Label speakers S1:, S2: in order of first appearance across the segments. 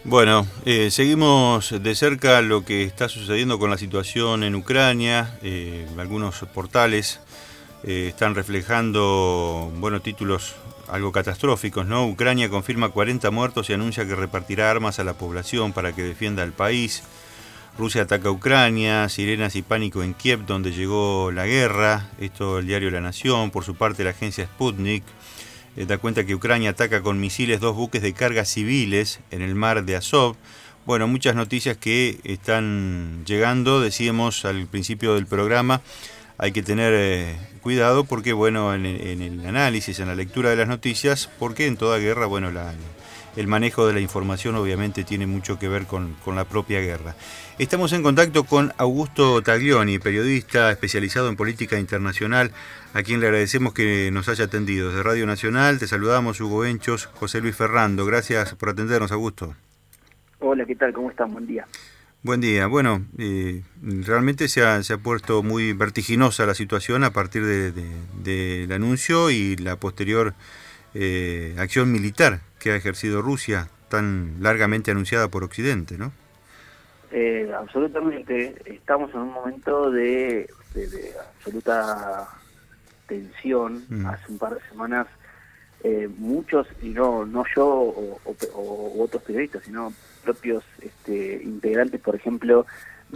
S1: Bueno, seguimos de cerca lo que está sucediendo con la situación en Ucrania. Algunos portales están reflejando, títulos algo catastróficos, ¿no? Ucrania confirma 40 muertos y anuncia que repartirá armas a la población para que defienda el país. Rusia ataca a Ucrania, sirenas y pánico en Kiev, donde llegó la guerra. Esto el diario La Nación. Por su parte, la agencia Sputnik da cuenta que Ucrania ataca con misiles 2 buques de carga civiles en el mar de Azov. Bueno, muchas noticias que están llegando. Decíamos al principio del programa, hay que tener cuidado porque, en el análisis, en la lectura de las noticias, porque en toda guerra, el manejo de la información obviamente tiene mucho que ver con la propia guerra. Estamos en contacto con Augusto Taglioni, periodista especializado en política internacional, a quien le agradecemos que nos haya atendido. Desde Radio Nacional te saludamos, Hugo Benchos, José Luis Ferrando. Gracias por atendernos, Augusto.
S2: Hola, ¿qué tal? ¿Cómo están? Buen día.
S1: Buen día. Realmente se ha puesto muy vertiginosa la situación a partir del anuncio y la posterior acción militar que ha ejercido Rusia, tan largamente anunciada por Occidente, ¿no?
S2: Absolutamente. Estamos en un momento de absoluta tensión. Hace un par de semanas muchos, y no yo o otros periodistas, sino propios integrantes, por ejemplo,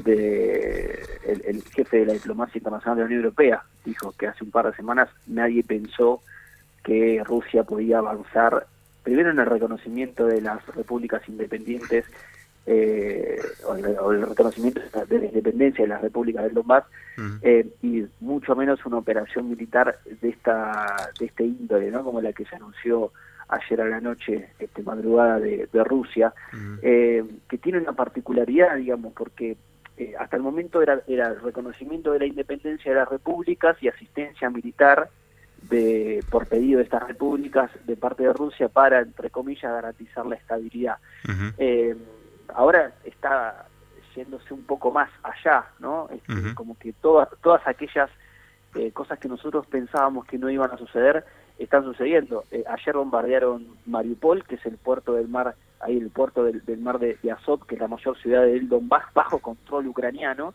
S2: el jefe de la diplomacia internacional de la Unión Europea, dijo que hace un par de semanas nadie pensó que Rusia podía avanzar primero en el reconocimiento de las repúblicas independientes o el reconocimiento de la independencia de las repúblicas del Donbass, y mucho menos una operación militar de este índole, ¿no? Como la que se anunció ayer a la noche, madrugada de Rusia, que tiene una particularidad, digamos, porque hasta el momento era el reconocimiento de la independencia de las repúblicas y asistencia militar por pedido de estas repúblicas de parte de Rusia para, entre comillas, garantizar la estabilidad. Ahora está yéndose un poco más allá, ¿no? Como que todas aquellas cosas que nosotros pensábamos que no iban a suceder están sucediendo. Ayer bombardearon Mariupol, que es el puerto del mar, el puerto del mar de Azov, que es la mayor ciudad del Donbass, bajo control ucraniano,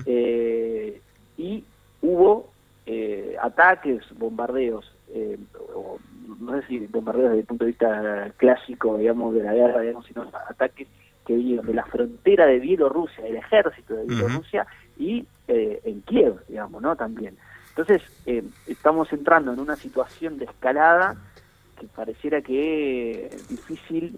S2: y hubo ataques, bombardeos, no sé si bombardeos desde el punto de vista clásico, digamos, de la guerra, digamos, sino ataques que vinieron de la frontera de Bielorrusia, del ejército de Bielorrusia, y en Kiev, digamos, ¿no? También. Entonces, estamos entrando en una situación de escalada que pareciera que es difícil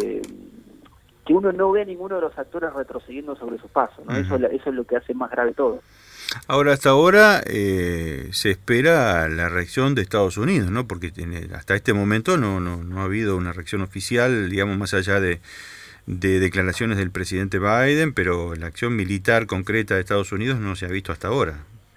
S2: que uno no ve a ninguno de los actores retrocediendo sobre sus pasos, ¿no? Eso es lo que hace más grave todo.
S1: Ahora, hasta ahora se espera la reacción de Estados Unidos, ¿no? Porque hasta este momento no ha habido una reacción oficial, digamos, más allá de declaraciones del presidente Biden, pero la acción militar concreta de Estados Unidos no se ha visto hasta ahora.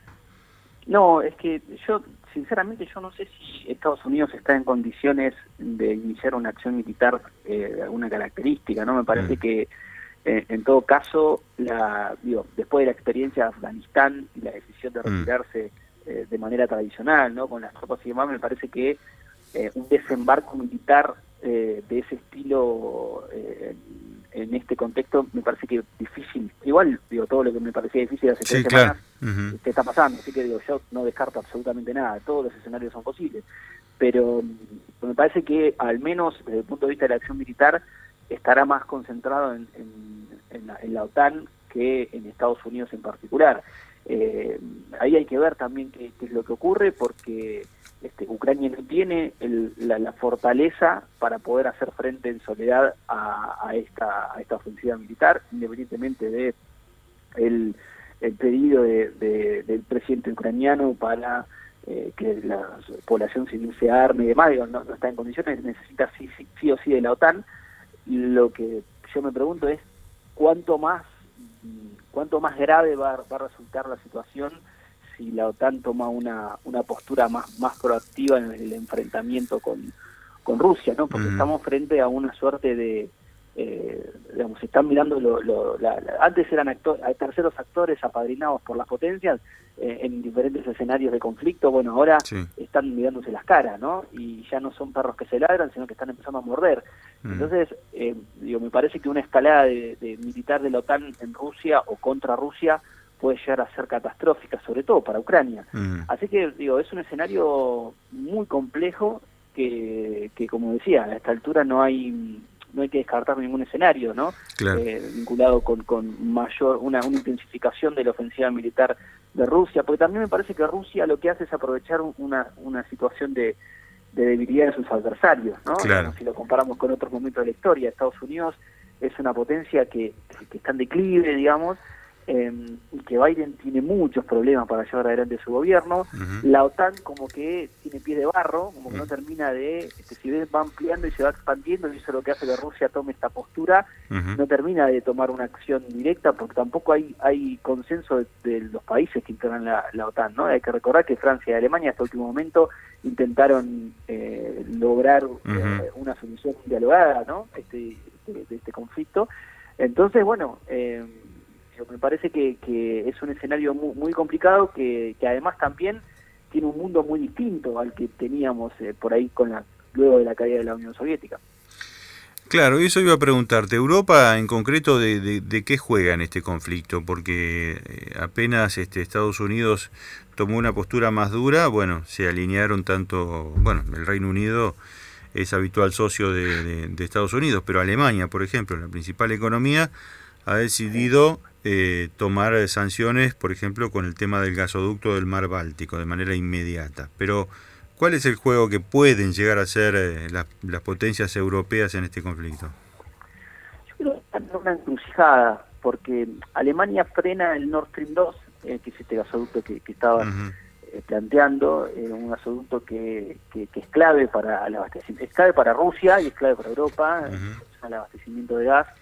S2: No, es que sinceramente yo no sé si Estados Unidos está en condiciones de iniciar una acción militar de alguna característica, ¿no? Me parece que en todo caso, después de la experiencia de Afganistán y la decisión de retirarse de manera tradicional, ¿no? Con las tropas y demás, me parece que un desembarco militar de ese estilo en este contexto me parece que difícil. Igual, todo lo que me parecía difícil hace 3 semanas te está pasando, así que yo no descarto absolutamente nada, todos los escenarios son posibles, pero me parece que al menos desde el punto de vista de la acción militar estará más concentrado en la OTAN que en Estados Unidos en particular. Ahí hay que ver también qué es lo que ocurre, porque Ucrania no tiene la fortaleza para poder hacer frente en soledad a esta ofensiva militar, independientemente de el pedido del presidente ucraniano para que la población civil se arme y demás. No está en condiciones, necesita sí o sí de la OTAN. Lo que yo me pregunto es cuánto más grave va a resultar la situación si la OTAN toma una postura más proactiva en el enfrentamiento con Rusia, ¿no? Porque estamos frente a una suerte de digamos, se están mirando, antes eran terceros actores apadrinados por las potencias en diferentes escenarios de conflicto. Bueno, ahora están mirándose las caras, ¿no? Y ya no son perros que se ladran, sino que están empezando a morder. Entonces, me parece que una escalada de militar de la OTAN en Rusia o contra Rusia puede llegar a ser catastrófica, sobre todo para Ucrania. Así que, es un escenario muy complejo que como decía, a esta altura no hay que descartar ningún escenario, ¿no?
S1: Claro.
S2: Vinculado con mayor una intensificación de la ofensiva militar de Rusia, porque también me parece que Rusia lo que hace es aprovechar una situación de debilidad de sus adversarios, ¿no?
S1: Claro.
S2: Si lo comparamos con otros momentos de la historia, Estados Unidos es una potencia que está en declive, digamos, y que Biden tiene muchos problemas para llevar adelante su gobierno. La OTAN como que tiene pie de barro, como que no termina de, si ven, va ampliando y se va expandiendo, y eso es lo que hace que Rusia tome esta postura. No termina de tomar una acción directa, porque tampoco hay consenso de los países que integran la OTAN, ¿no? Hay que recordar que Francia y Alemania hasta el último momento intentaron lograr una solución dialogada, ¿no? de este conflicto. Entonces, bueno, me parece que es un escenario muy complicado, que además también tiene un mundo muy distinto al que teníamos por ahí luego de la caída de la Unión Soviética.
S1: Claro, eso iba a preguntarte. Europa, en concreto, ¿de qué juega en este conflicto? Porque apenas Estados Unidos tomó una postura más dura, bueno, se alinearon tanto, el Reino Unido es habitual socio de Estados Unidos, pero Alemania, por ejemplo, la principal economía, ha decidido tomar sanciones, por ejemplo, con el tema del gasoducto del Mar Báltico de manera inmediata. Pero, ¿cuál es el juego que pueden llegar a hacer las potencias europeas en este conflicto?
S2: Yo creo que está en una encrucijada, porque Alemania frena el Nord Stream 2, que es este gasoducto que estaba planteando, un gasoducto que es clave para el abastecimiento, es clave para Rusia y es clave para Europa, el abastecimiento de gas.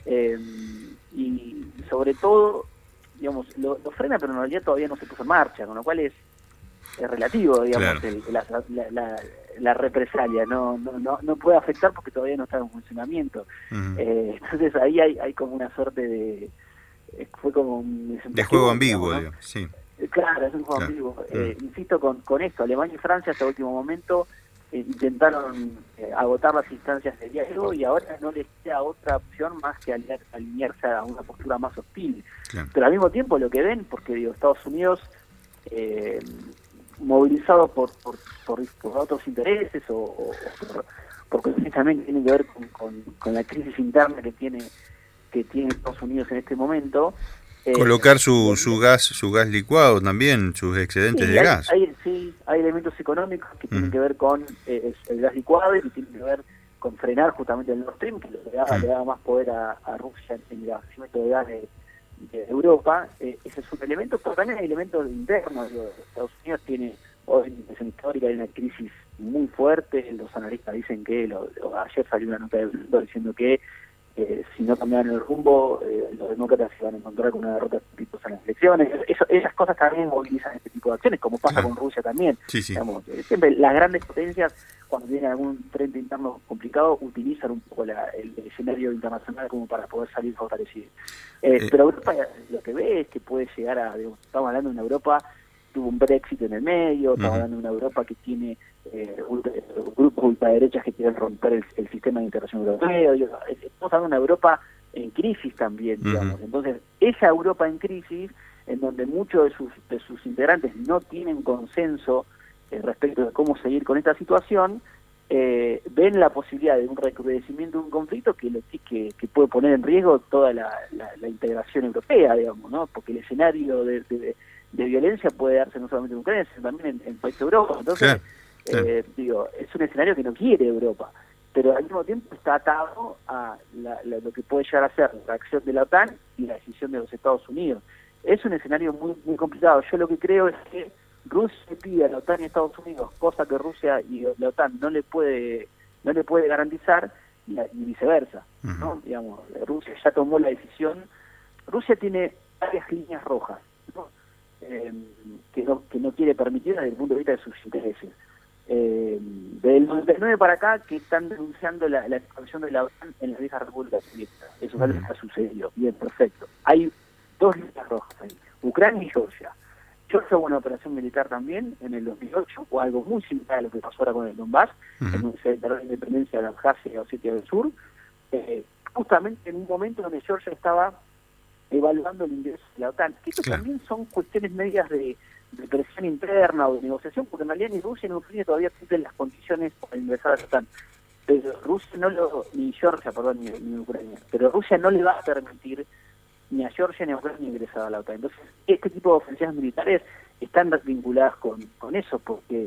S2: Y sobre todo, digamos, lo frena, pero en realidad todavía no se puso en marcha, con lo cual es relativo, digamos, claro. La represalia no puede afectar porque todavía no está en funcionamiento. Entonces ahí hay como una suerte fue como
S1: de juego ambiguo, ¿no? Sí.
S2: Claro, es un juego ambiguo. Insisto con esto, Alemania y Francia hasta el último momento intentaron agotar las instancias de diálogo, y ahora no les queda otra opción más que alinearse a una postura más hostil. Claro. Pero al mismo tiempo lo que ven, porque Estados Unidos, movilizado por otros intereses o por cuestiones también que tienen que ver con la crisis interna que tiene Estados Unidos en este momento,
S1: colocar su gas licuado también, sus excedentes de gas.
S2: Hay elementos económicos que tienen que ver con el gas licuado y que tienen que ver con frenar justamente el Nord Stream, que le da más poder a Rusia en el abastecimiento de gas de Europa. Ese es un elemento, pero también hay elementos internos. Estados Unidos tiene, hoy en la histórica, hay una crisis muy fuerte. Los analistas dicen que, ayer salió una nota de Bloomberg diciendo que si no cambian el rumbo, los demócratas se van a encontrar con una derrota estrepitosa en las elecciones. Esas cosas también movilizan este tipo de acciones, como pasa con Rusia también. Sí. Digamos, siempre las grandes potencias, cuando tienen algún frente interno complicado, utilizan un poco el escenario internacional como para poder salir fortalecido. Pero Europa lo que ve es que puede llegar estamos hablando de una Europa tuvo un Brexit en el medio, estamos hablando de una Europa que tiene grupos ultraderechas que quieren romper el sistema de integración europeo. Estamos hablando de una Europa en crisis también, digamos. Entonces, esa Europa en crisis, en donde muchos de sus integrantes no tienen consenso respecto de cómo seguir con esta situación, ven la posibilidad de un recrudecimiento de un conflicto que puede poner en riesgo toda la integración europea, digamos, ¿no? Porque el escenario de violencia puede darse no solamente en Ucrania, sino también en países de Europa. Entonces, es un escenario que no quiere Europa, pero al mismo tiempo está atado a lo que puede llegar a ser la reacción de la OTAN y la decisión de los Estados Unidos. Es un escenario muy, muy complicado. Yo lo que creo es que Rusia le pide a la OTAN y a Estados Unidos, cosa que Rusia y la OTAN no le puede garantizar, y viceversa, ¿no? Digamos, Rusia ya tomó la decisión. Rusia tiene varias líneas rojas, ¿no? Que no quiere permitir desde el punto de vista de sus intereses. Del 99 para acá, que están denunciando la expansión de la OTAN en las viejas repúblicas soviéticas. Eso natural está sucedido. Bien, perfecto. Hay dos líneas rojas ahí, Ucrania y Georgia. Georgia hubo una operación militar también en el 2008, o algo muy similar a lo que pasó ahora con el Donbass, en donde se declaró la independencia de Abjasia y Osetia del Sur, justamente en un momento donde Georgia estaba evaluando el ingreso de la OTAN. Que esto también son cuestiones medias de presión interna o de negociación, porque en realidad ni Rusia ni Ucrania todavía cumplen las condiciones para ingresar a la OTAN. Pero Rusia ni Georgia, perdón, ni Ucrania, pero Rusia no le va a permitir ni a Georgia ni a Ucrania ingresar a la OTAN. Entonces, este tipo de ofensivas militares están vinculadas con eso, porque,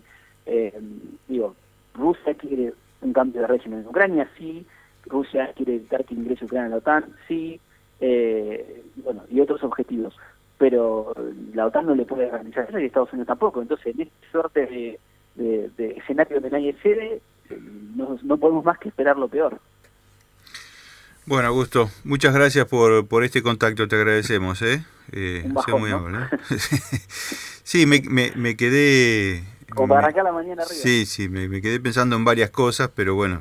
S2: Rusia quiere un cambio de régimen en Ucrania, sí, Rusia quiere evitar que ingrese Ucrania a la OTAN, sí, y otros objetivos. Pero la OTAN no le puede garantizar eso y Estados Unidos tampoco. Entonces, en esta suerte de escenario donde nadie cede, no podemos más que esperar lo peor.
S1: Bueno, Augusto, muchas gracias por este contacto, te agradecemos,
S2: Un bajón,
S1: muy
S2: ¿no?
S1: amable. Sí, me quedé...
S2: Como para arrancar la mañana arriba.
S1: Sí, me quedé pensando en varias cosas, pero bueno,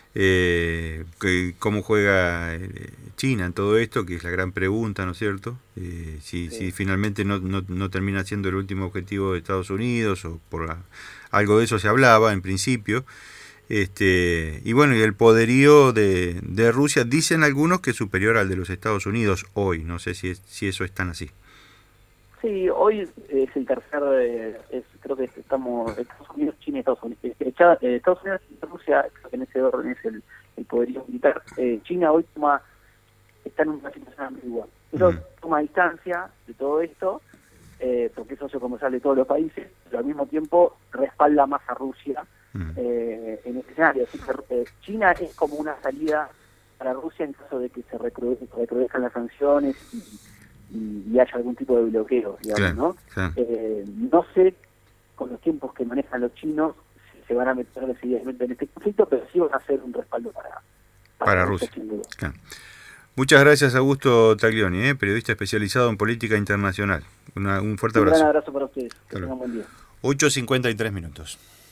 S1: cómo juega China en todo esto, que es la gran pregunta, ¿no es cierto? Si finalmente no termina siendo el último objetivo de Estados Unidos, o algo de eso se hablaba en principio. Y bueno, y el poderío de Rusia, dicen algunos que es superior al de los Estados Unidos hoy, no sé si eso es tan así.
S2: Sí, hoy es el tercer, creo que estamos Estados Unidos, China y Estados Unidos. Estados Unidos y Rusia, creo que en ese orden es el poderío militar. China hoy está en una situación ambigua, pero toma distancia de todo esto, porque es socio comercial de todos los países, pero al mismo tiempo respalda más a Rusia en este escenario. Así que China es como una salida para Rusia en caso de que se recrudezcan las sanciones y haya algún tipo de bloqueo, digamos, ¿no? Claro. No sé, con los tiempos que manejan los chinos, si se van a meter decididamente en este conflicto, pero sí van a hacer un respaldo para
S1: Rusia. Claro. Muchas gracias, Augusto Taglioni, periodista especializado en política internacional. Un fuerte abrazo.
S2: Un gran abrazo para ustedes. Que tengan buen día.
S1: 8:53 minutos.